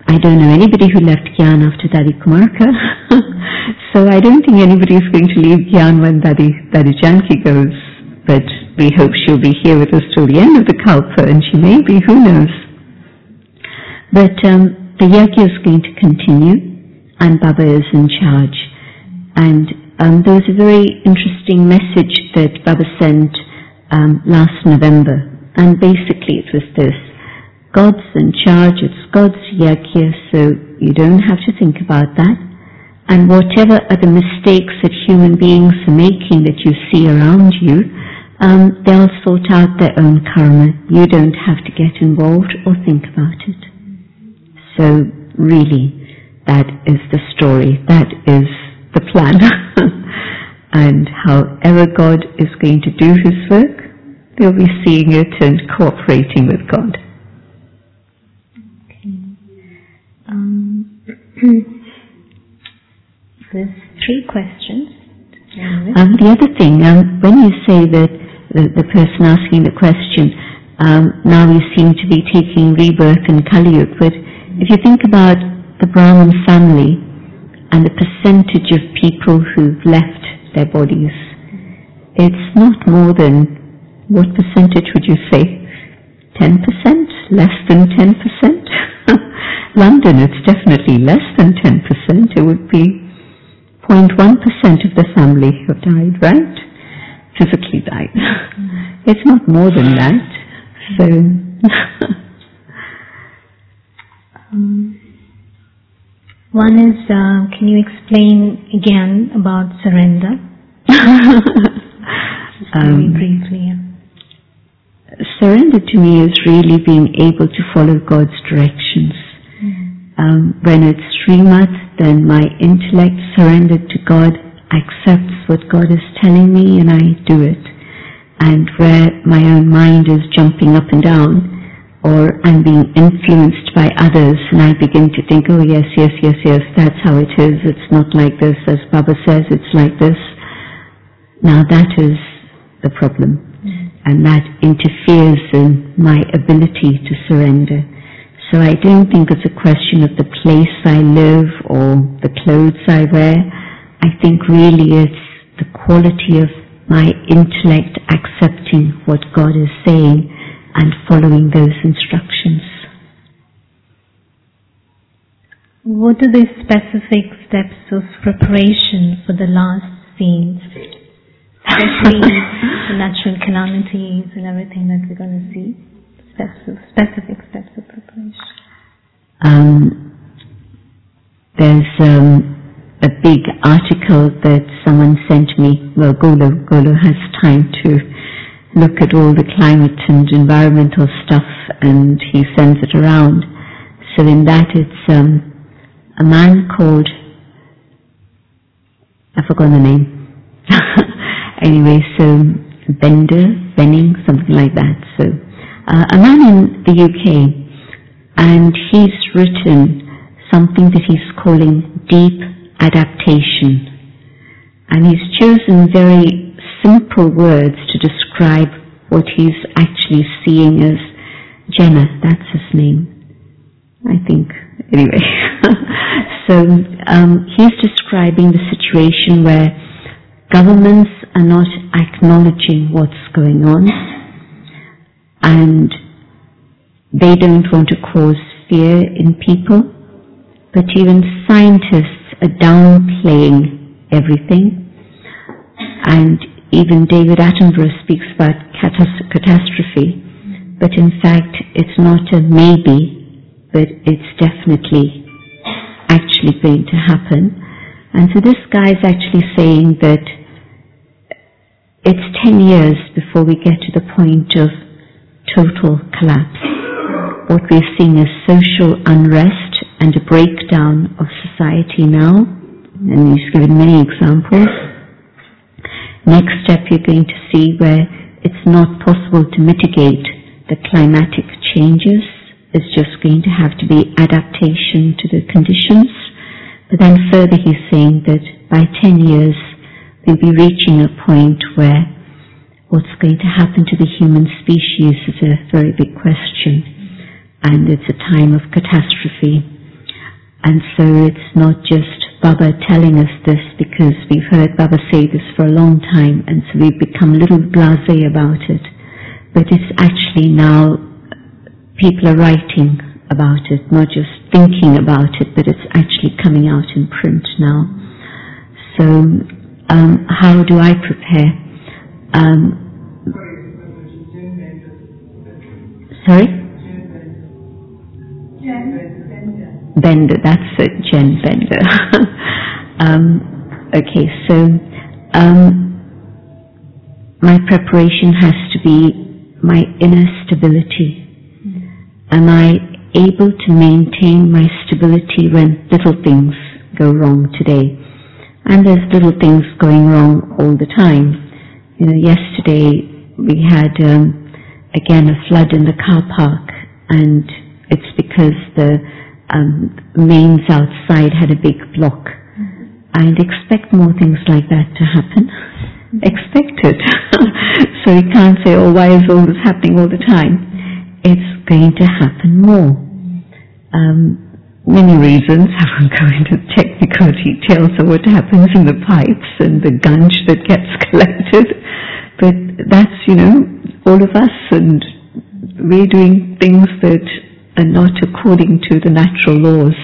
I don't know anybody who left Gyan after Dadi Kumarka. So I don't think anybody is going to leave Gyan when Dadi, Dadi Janki goes. But we hope she'll be here with us till the end of the Kalpa, and she may be, who knows. But um, the yajna is going to continue, and Baba is in charge. And um, there was a very interesting message that Baba sent um, last November. And basically it was this: God's in charge, it's God's yajna, so you don't have to think about that. And whatever are the mistakes that human beings are making that you see around you, um, they'll sort out their own karma. You don't have to get involved or think about it. So really, that is the story, that is the plan. And however God is going to do His work, they'll be seeing it and cooperating with God. Okay. Um, there's three questions. Um, the other thing, um, when you say that the, the person asking the question, um, now we seem to be taking rebirth in Kali Yuga, but if you think about the Brahmin family and the percentage of people who've left their bodies, it's not more than, what percentage would you say? ten percent? Less than ten percent? London, it's definitely less than ten percent. It would be zero point one percent of the family have died, right? Physically died. Mm-hmm. It's not more than that. So, um, one is, uh, can you explain again about surrender? Just very um, briefly. Yeah. Surrender to me is really being able to follow God's directions. Mm-hmm. Um, when it's Srimad, then my intellect surrendered to God accepts what God is telling me and I do it. And where my own mind is jumping up and down, or I'm being influenced by others and I begin to think, oh yes, yes, yes, yes, that's how it is, it's not like this, as Baba says, it's like this. Now that is the problem. Mm. And that interferes in my ability to surrender. So I don't think it's a question of the place I live or the clothes I wear. I think really it's the quality of my intellect accepting what God is saying and following those instructions. What are the specific steps of preparation for the last scenes? Especially the natural calamities and everything that we're going to see. Steps of, specific steps of preparation. Um, there's um, a big article that someone sent me. Well, Golo, Golo has time to look at all the climate and environmental stuff, and he sends it around. So in that it's um, a man called, I've forgotten the name. Anyway, so Bender, Benning, something like that. So uh, a man in the U K, and he's written something that he's calling deep adaptation. And he's chosen very simple words to describe what he's actually seeing as Jenna, that's his name, I think. Anyway, so um, he's describing the situation where governments are not acknowledging what's going on, and they don't want to cause fear in people, but even scientists are downplaying everything. And even David Attenborough speaks about catas- catastrophe, but in fact it's not a maybe, but it's definitely actually going to happen. And so this guy is actually saying that it's ten years before we get to the point of total collapse. What we're seeing is social unrest and a breakdown of society now, and he's given many examples. Next step you're going to see where it's not possible to mitigate the climatic changes. It's just going to have to be adaptation to the conditions. But then further he's saying that by ten years we'll be reaching a point where what's going to happen to the human species is a very big question. And it's a time of catastrophe. And so it's not just Baba telling us this because we've heard Baba say this for a long time, and so we've become a little blasé about it. But it's actually now people are writing about it, not just thinking about it, but it's actually coming out in print now. So um, how do I prepare? Um, sorry? Bender, that's it, Jen Bender. um, okay, so um, my preparation has to be my inner stability. Am I able to maintain my stability when little things go wrong today? And there's little things going wrong all the time. You know, yesterday we had um, again a flood in the car park, and it's because the um, mains outside had a big block. I'd expect more things like that to happen. Expect it. So you can't say, oh, why is all this happening all the time? It's going to happen more. Um, many reasons. I won't go into technical details of what happens in the pipes and the gunge that gets collected. But that's, you know, all of us, and we're doing things that are not according to the natural laws.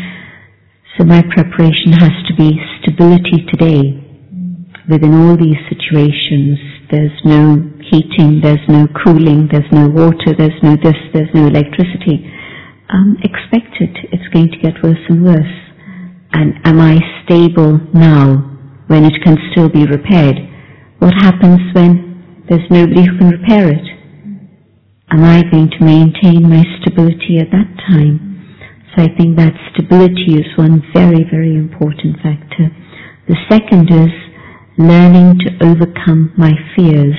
So my preparation has to be stability today. Within all these situations, there's no heating, there's no cooling, there's no water, there's no this, there's no electricity. Um, expect it. It's going to get worse and worse. And am I stable now when it can still be repaired? What happens when there's nobody who can repair it? Am I going to maintain my stability at that time? So I think that stability is one very, very important factor. The second is learning to overcome my fears.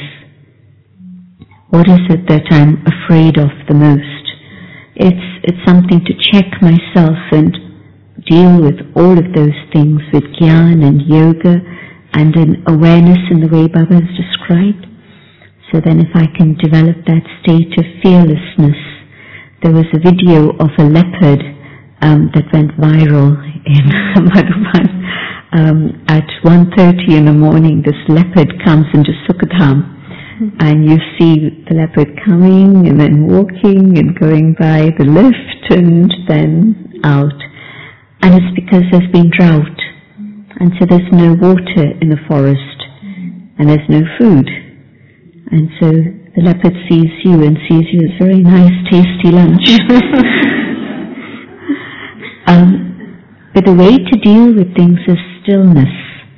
What is it that I'm afraid of the most? It's, it's something to check myself and deal with all of those things with Gyan and yoga and an awareness in the way Baba has described. So then if I can develop that state of fearlessness. There was a video of a leopard um, that went viral in Madhuban. Um, at one thirty in the morning, this leopard comes into Sukadham. And you see the leopard coming and then walking and going by the lift and then out. And it's because there's been drought. And so there's no water in the forest. And there's no food. And so the leopard sees you and sees you as very nice, tasty lunch. um, but the way to deal with things is stillness.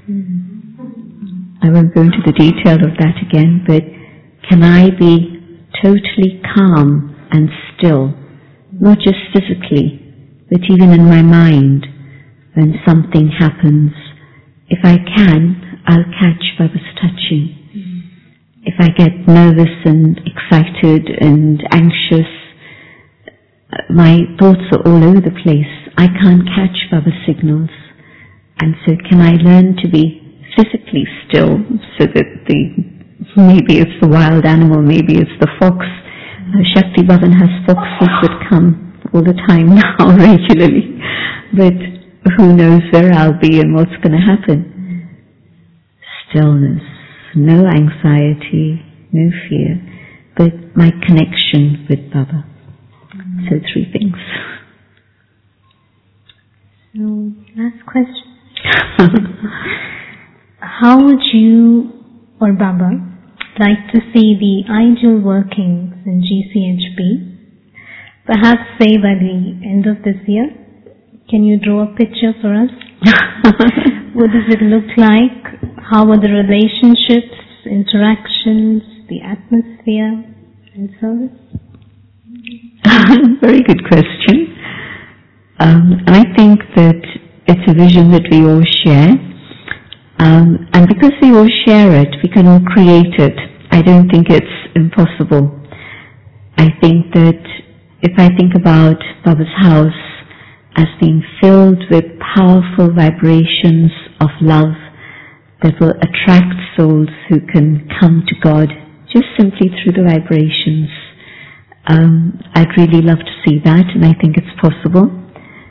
I won't go into the detail of that again, but can I be totally calm and still, not just physically, but even in my mind when something happens? If I can, I'll catch Baba's touching. If I get nervous and excited and anxious, my thoughts are all over the place. I can't catch Baba's signals. And so can I learn to be physically still so that the, maybe it's the wild animal, maybe it's the fox. Uh, Shakti Bhavan has foxes that come all the time now, regularly. But who knows where I'll be and what's going to happen. Stillness, no anxiety, no fear, but my connection with Baba. So three things. So, last question. How would you or Baba like to see the ideal workings in G C H B? Perhaps say by the end of this year. Can you draw a picture for us? What does it look like? How are the relationships, interactions, the atmosphere, and so on? Very good question. Um, I think that it's a vision that we all share. Um, and because we all share it, we can all create it. I don't think it's impossible. I think that if I think about Baba's house as being filled with powerful vibrations of love that will attract souls who can come to God just simply through the vibrations, um, I'd really love to see that, and I think it's possible.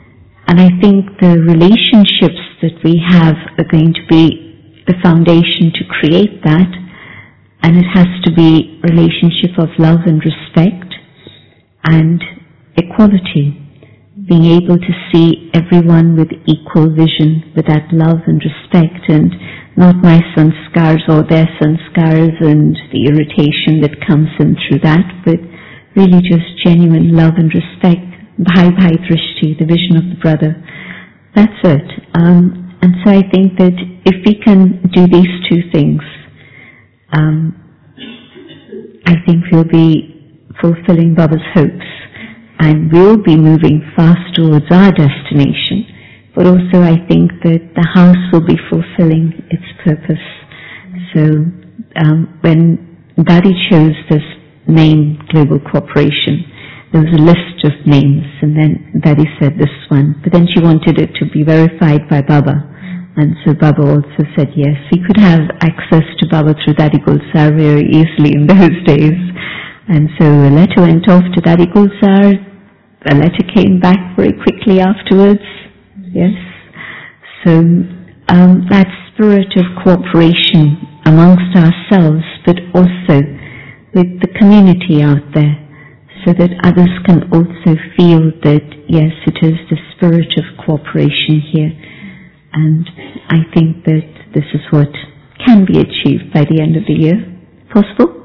and I think the relationships that we have are going to be the foundation to create that, and it has to be a relationship of love and respect and equality, being able to see everyone with equal vision, with that love and respect, and not my sanskars or their sanskars and the irritation that comes in through that, but really just genuine love and respect, bhai bhai drishti, the vision of the brother. That's it. Um, and so I think that if we can do these two things, um, I think we'll be fulfilling Baba's hopes, and we'll be moving fast towards our destination. But also I think that the house will be fulfilling its purpose. So um, when Daddy chose this name, Global Cooperation, there was a list of names, and then Daddy said this one. But then she wanted it to be verified by Baba. And so Baba also said yes. We could have access to Baba through Daddy Gulsar very easily in those days. And so a letter went off to Daddy Gulsar. A letter came back very quickly afterwards. Yes. So um, that spirit of cooperation amongst ourselves, but also with the community out there, so that others can also feel that, yes, it is the spirit of cooperation here. And I think that this is what can be achieved by the end of the year. Possible?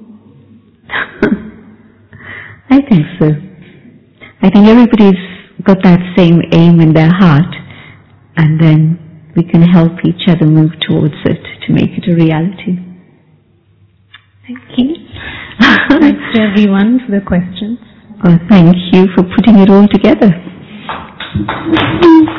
I think so. I think everybody's got that same aim in their heart, and then we can help each other move towards it to make it a reality. Thank you. Thanks to everyone for the questions. Well, thank you for putting it all together.